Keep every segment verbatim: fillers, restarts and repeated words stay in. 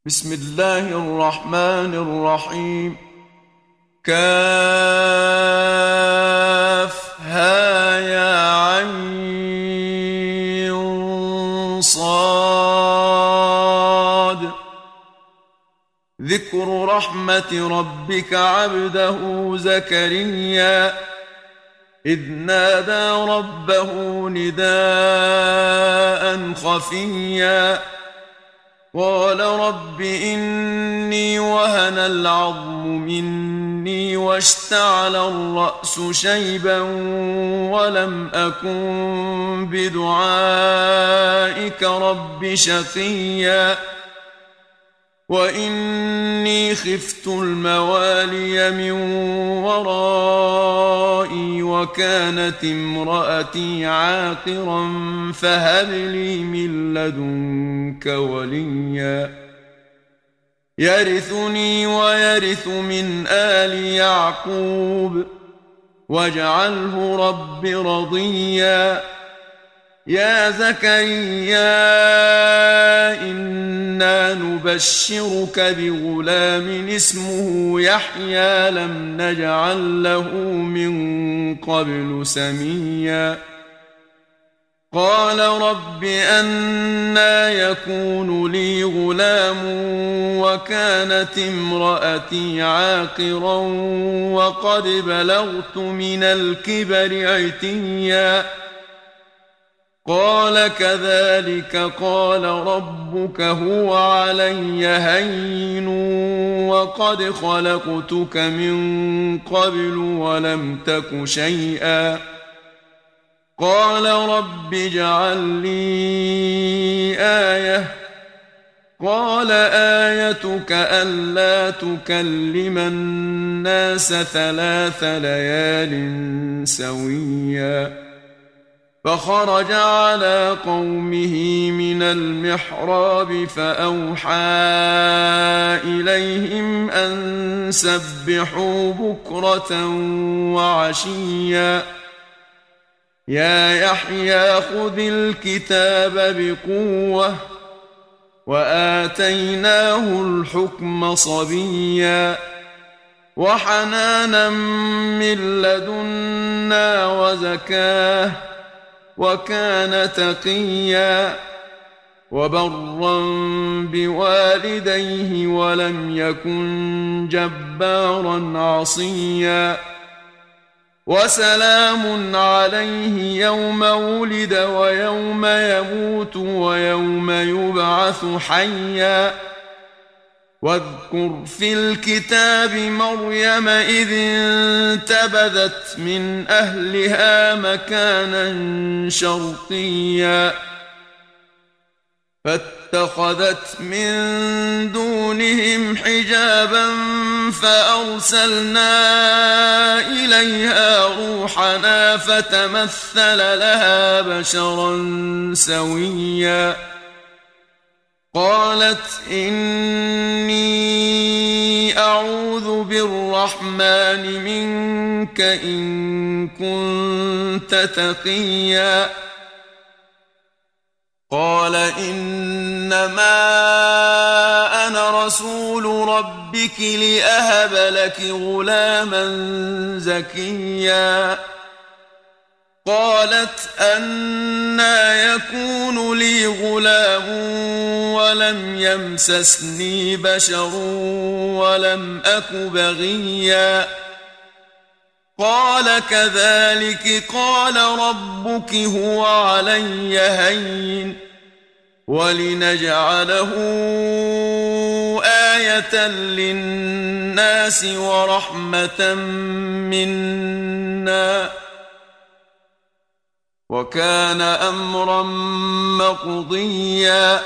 بسم الله الرحمن الرحيم. كافها يا عين صاد. ذكر رحمة ربك عبده زكريا إذ نادى ربه نداء خفيا قال رب إني وهن العظم مني واشتعل الرأس شيبا ولم أكن بدعائك رب شقيا وإني خفت الموالي من ورائي وكانت امرأتي عاقرا فهب لي من لدنك وليا يرثني ويرث من آل يعقوب واجعله رب رضيا يا زكريا إنا نبشرك بغلام اسمه يحيى لم نجعل له من قبل سميا قال رب أنى يكون لي غلام وكانت امرأتي عاقرا وقد بلغت من الكبر عتيا قال كذلك قال ربك هو علي هين وقد خلقتك من قبل ولم تك شيئا قال رب اجعل لي آية قال آيتك ألا تكلم الناس ثلاث ليال سويا فخرج على قومه من المحراب فأوحى إليهم أن سبحوا بكرة وعشيا يا يحيى خذ الكتاب بقوة وآتيناه الحكم صبيا وحنانا من لدنا وزكاه وكان تقيا وبرا بوالديه ولم يكن جبارا عصيا وسلام عليه يوم ولد ويوم يموت ويوم يبعث حيا واذكر في الكتاب مريم إذ انتبذت من أهلها مكانا شرقيا فاتخذت من دونهم حجابا فأرسلنا إليها روحنا فتمثل لها بشرا سويا قالت إني أعوذ بالرحمن منك إن كنت تقيا قال إنما أنا رسول ربك لأهب لك غلاما زكيا قالت أنى يكون لي غلام ولم يمسسني بشر ولم أك بغيا قال كذلك قال ربك هو علي هين ولنجعله آية للناس ورحمة منا وكان أمرا مقضيا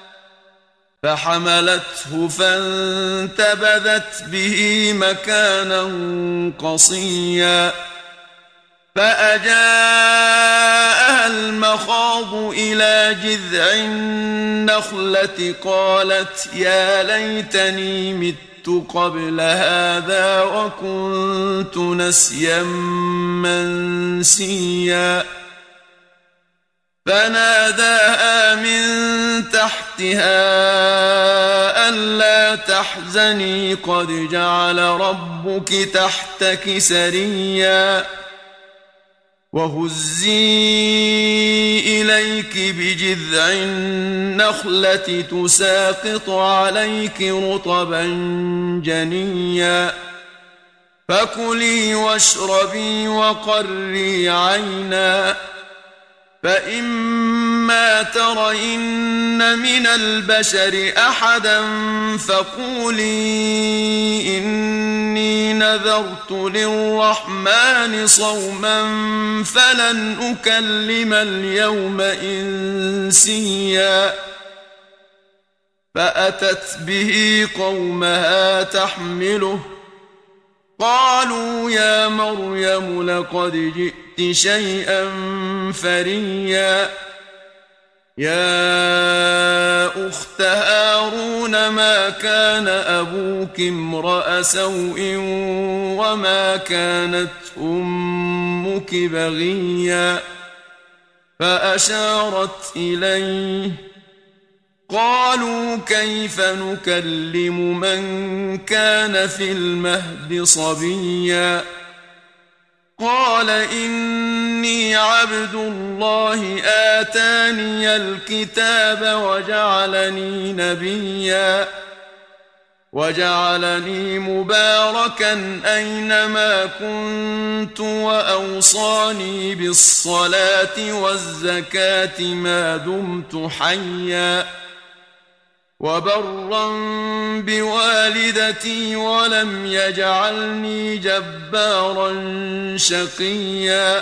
فحملته فانتبذت به مكانا قصيا فأجاءها المخاض إلى جذع النخلة قالت يا ليتني مت قبل هذا وكنت نسيا منسيا فناداها من تحتها ألا تحزني قد جعل ربك تحتك سريا وهزي إليك بجذع النخلة تساقط عليك رطبا جنيا فكلي واشربي وقري عينا فإما ترين من البشر أحدا فقولي إني نذرت للرحمن صوما فلن أكلم اليوم إنسيا فأتت به قومها تحمله قالوا يا مريم لقد جئت شيئا فريا يا أخت هارون ما كان أبوك امرأ سوء وما كانت أمك بغيا فأشارت إليه قالوا كيف نكلم من كان في المهد صبيا قال إني عبد الله آتاني الكتاب وجعلني نبيا وجعلني مباركا أينما كنت وأوصاني بالصلاة والزكاة ما دمت حيا وبرا بوالدتي ولم يجعلني جبارا شقيا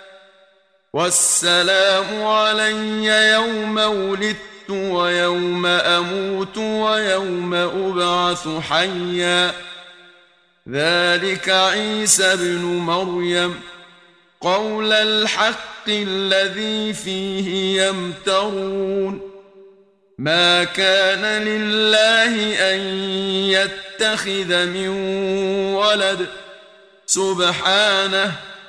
والسلام علي يوم ولدت ويوم أموت ويوم أبعث حيا ذلك عيسى بن مريم قول الحق الذي فيه يمترون ما كان لله أن يتخذ من ولد سبحانه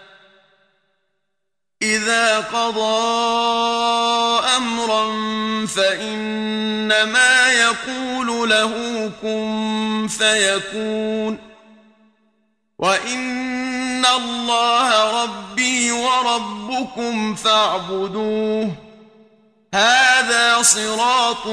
إذا قضى أمرا فإنما يقول له كن فيكون وإن الله ربي وربكم فاعبدوه هذا صراط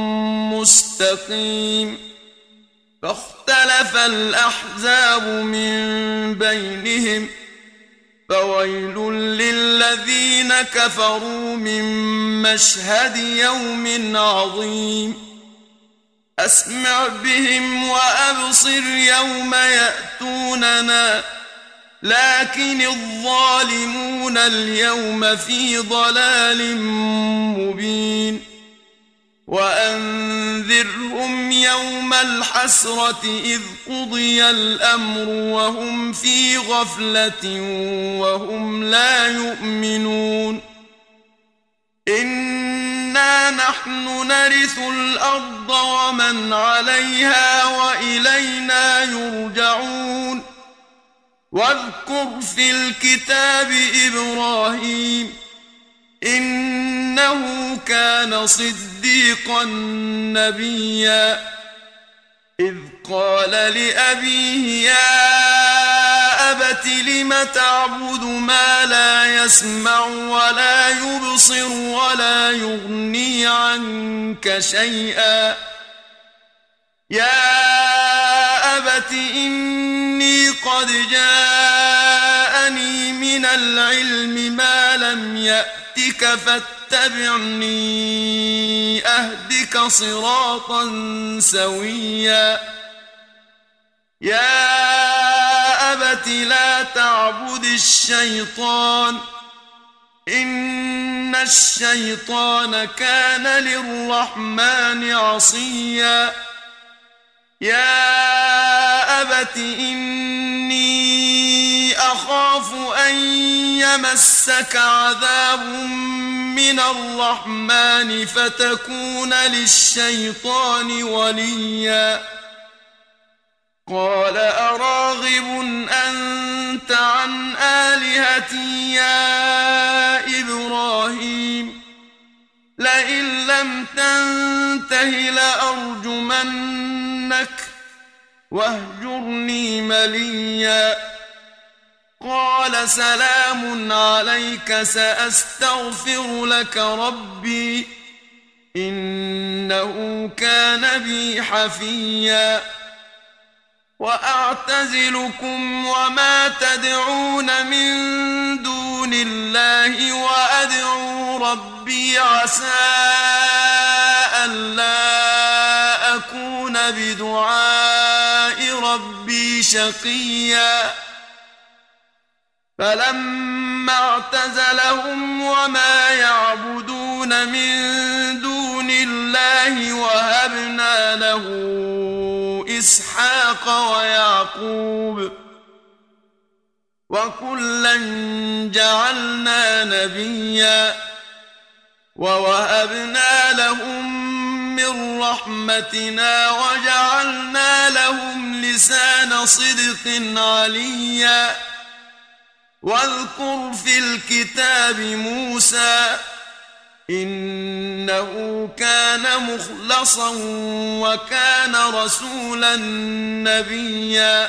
مستقيم فاختلف الأحزاب من بينهم فويل للذين كفروا من مشهد يوم عظيم أسمع بهم وأبصر يوم يأتوننا لكن الظالمون اليوم في ضلال مبين وأنذرهم يوم الحسرة إذ قضي الأمر وهم في غفلة وهم لا يؤمنون إنا نحن نرث الأرض ومن عليها وإلينا يرجعون واذكر في الكتاب إبراهيم إنه كان صديقا نبيا إذ قال لأبيه يا أبت لم تعبد ما لا يسمع ولا يبصر ولا يغني عنك شيئا يا أبت إني قد جاءني من العلم ما لم يأتك فاتبعني أهدك صراطا سويا يا أبت لا تعبد الشيطان إن الشيطان كان للرحمن عصيا يا أبت إني أخاف أن يمسك عذاب من الرحمن فتكون للشيطان وليا قال أراغب أنت عن آلهتي يا إبراهيم لئن لم تنته لأرجمنك واهجرني مليا قال سلام عليك سأستغفر لك ربي إنه كان بي حفيا وأعتزلكم وما تدعون من دون الله وأدعو ربي عسى ألا أكون بدعاء ربي شقيا فلما اعتزلهم وما يعبدون من دون الله وهبنا له إسحاق ويعقوب وكلا جعلنا نبيا ووهبنا لهم من رحمتنا وجعلنا لهم لسان صدق عليا واذكر في الكتاب موسى إنه كان مخلصا وكان رسولا نبيا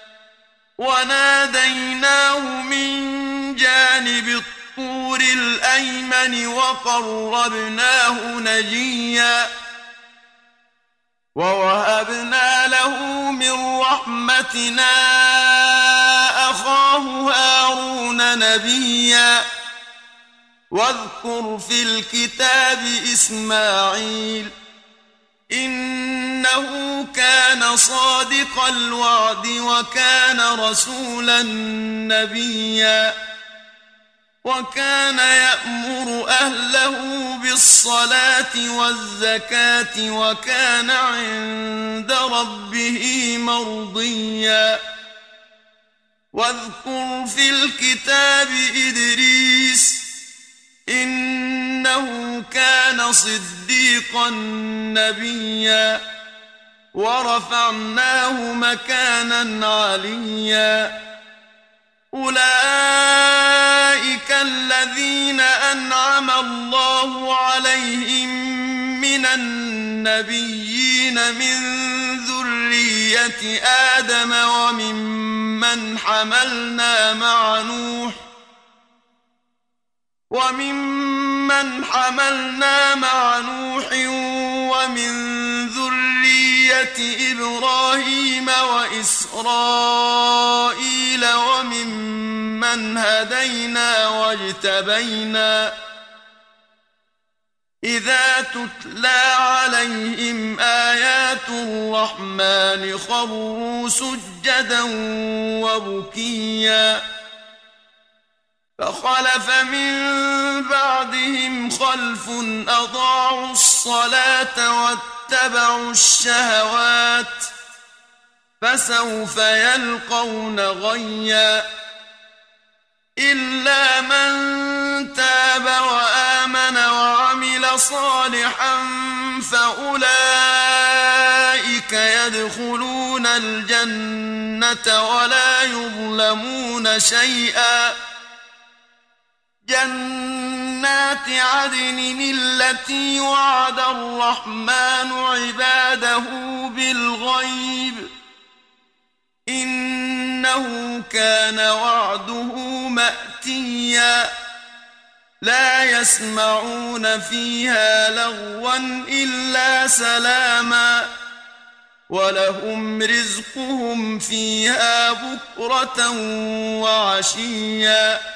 وناديناه من جانب الطور الأيمن وقربناه نجيا ووهبنا له من رحمتنا أخاه هارون نبيا واذكر في الكتاب إسماعيل إنه كان صادق الوعد وكان رسولا نبيا وكان يأمر أهله بالصلاة والزكاة وكان عند ربه مرضيا واذكر في الكتاب إدريس إنه كان صديقا نبيا ورفعناه مكانا عليا أولئك الذين أنعم الله عليهم من النبيين من ذرية آدم وممن حملنا مع نوح وممن حملنا مع نوح ومن ذرية إبراهيم وإسرائيل وممن هدينا واجتبينا إذا تتلى عليهم آيات الرحمن خروا سجدا وبكيا فخلف من بعدهم خلف أضاعوا الصلاة واتبعوا الشهوات فسوف يلقون غيا إلا من تاب وآمن وعمل صالحا فأولئك يدخلون الجنة ولا يظلمون شيئا جنات عدن التي وعد الرحمن عباده بالغيب إنه كان وعده مأتيا لا يسمعون فيها لغوا إلا سلاما ولهم رزقهم فيها بكرة وعشيا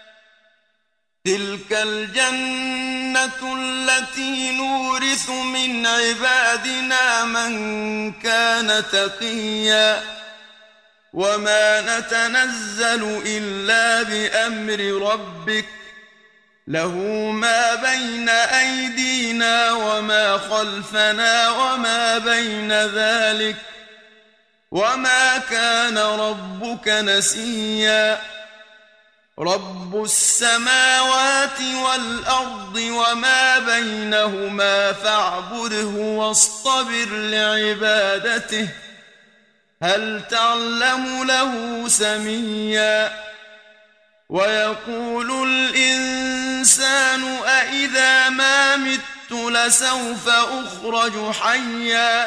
تلك الجنة التي نورث من عبادنا من كان تقيا وما نتنزل إلا بأمر ربك له ما بين أيدينا وما خلفنا وما بين ذلك وما كان ربك نسيا رب السماوات والأرض وما بينهما فاعبده واصطبر لعبادته هل تعلم له سميا ويقول الإنسان أإذا ما مت لسوف أخرج حيا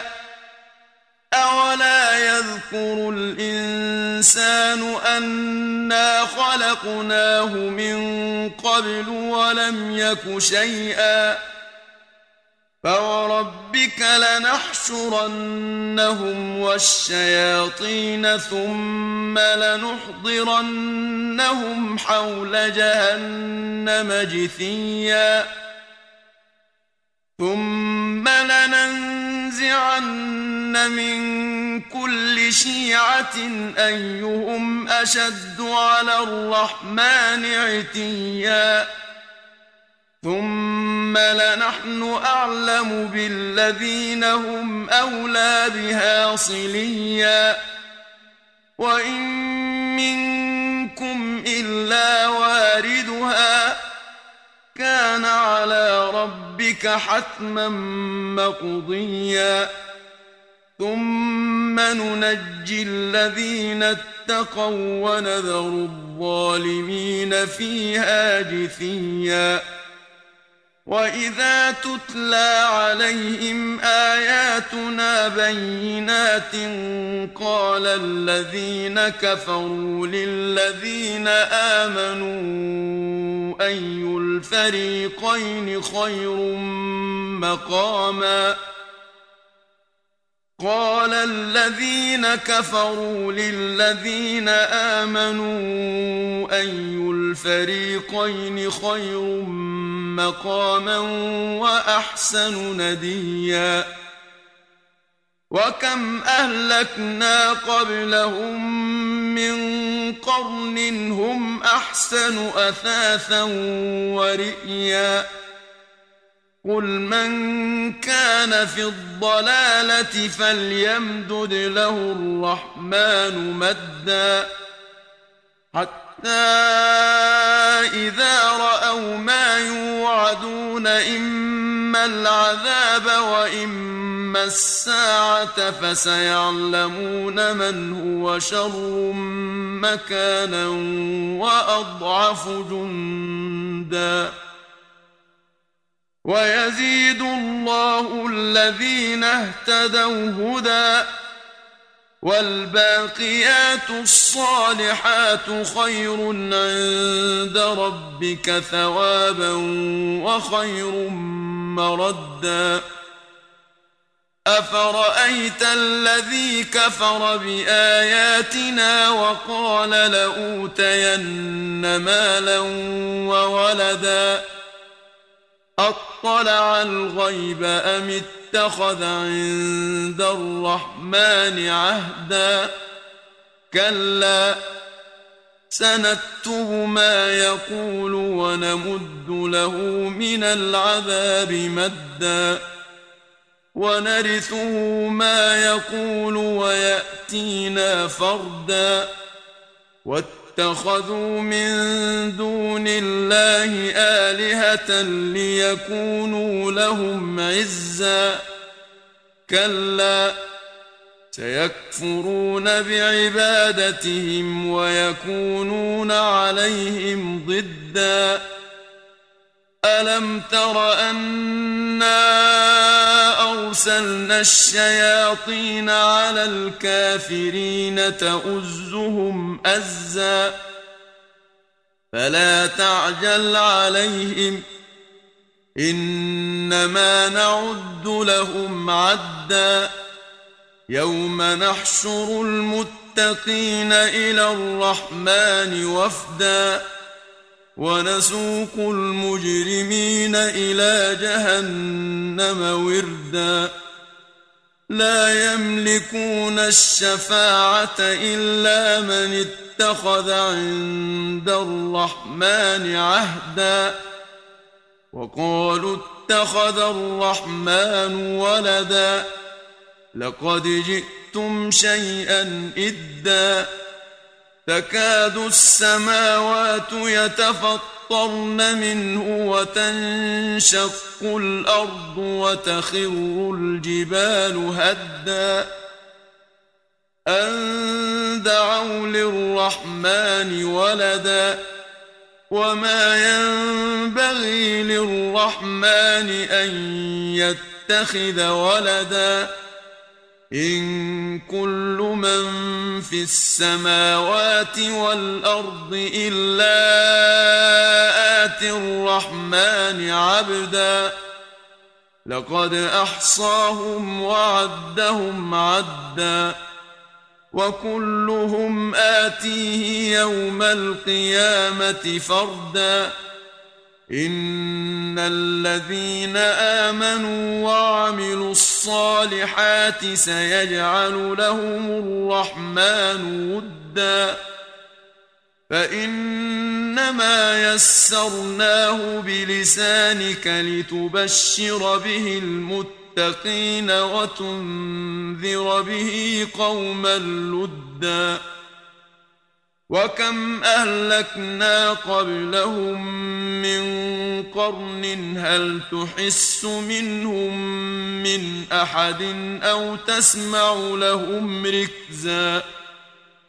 أولا يذكر الإنسان أنا خلقناه من قبل ولم يك شيئا فوربك لنحشرنهم والشياطين ثم لنحضرنهم حول جهنم جثيا ثم لننزعن من كل شيعة أيهم أشد على الرحمن عتيا ثم لنحن أعلم بالذين هم أولى بها صليا وإن منكم إلا واردها كان على ربك حتما مقضيا ثم ننجي الذين اتقوا ونذر الظالمين فيها جثيا وإذا تتلى عليهم آياتنا بينات قال الذين كفروا للذين آمنوا أي الفريقين خير مقاما قال الذين كفروا للذين آمنوا أي الفريقين خير مقاما وأحسن نديا وكم أهلكنا قبلهم من قرن هم أحسن أثاثا ورئيا قل من كان في الضلالة فليمدد له الرحمن مدا حتى إذا رأوا ما يوعدون إما العذاب وإما الساعة فسيعلمون من هو شر مكانا وأضعف جندا ويزيد الله الذين اهتدوا هدى والباقيات الصالحات خير عند ربك ثوابا وخير مردا أفرأيت الذي كفر بآياتنا وقال لأوتين مالا وولدا أطلع الغيب أم اتخذ عند الرحمن عهدا كلا سنكتب ما يقول ونمد له من العذاب مدا ونرثه ما يقول ويأتينا فردا واتخذوا من دون الله آلهة ليكونوا لهم عزا كلا سيكفرون بعبادتهم ويكونون عليهم ضدا ألم تر أنا أرسلنا الشياطين على الكافرين تؤزهم أزا فلا تعجل عليهم إنما نعد لهم عدا يوم نحشر المتقين إلى الرحمن وفدا ونسوق المجرمين إلى جهنم وردا لا يملكون الشفاعة إلا من اتخذ عند الرحمن عهدا وقالوا اتخذ الرحمن ولدا لقد جئتم شيئا إدا تكاد السماوات يتفطرن منه وتنشق الأرض وتخر الجبال هدا أن دعوا للرحمن ولدا وما ينبغي للرحمن أن يتخذ ولدا إن كل من في السماوات والأرض إلا آتي الرحمن عبدا لقد أحصاهم وعدهم عدا وكلهم آتيه يوم القيامة فردا إن الذين آمنوا وعملوا الصالحات سيجعل لهم الرحمن ودا فإنما يسرناه بلسانك لتبشر به المتقين وتنذر به قوما لدا وكم أهلكنا قبلهم من قرن هل تحس منهم من أحد أو تسمع لهم ركزا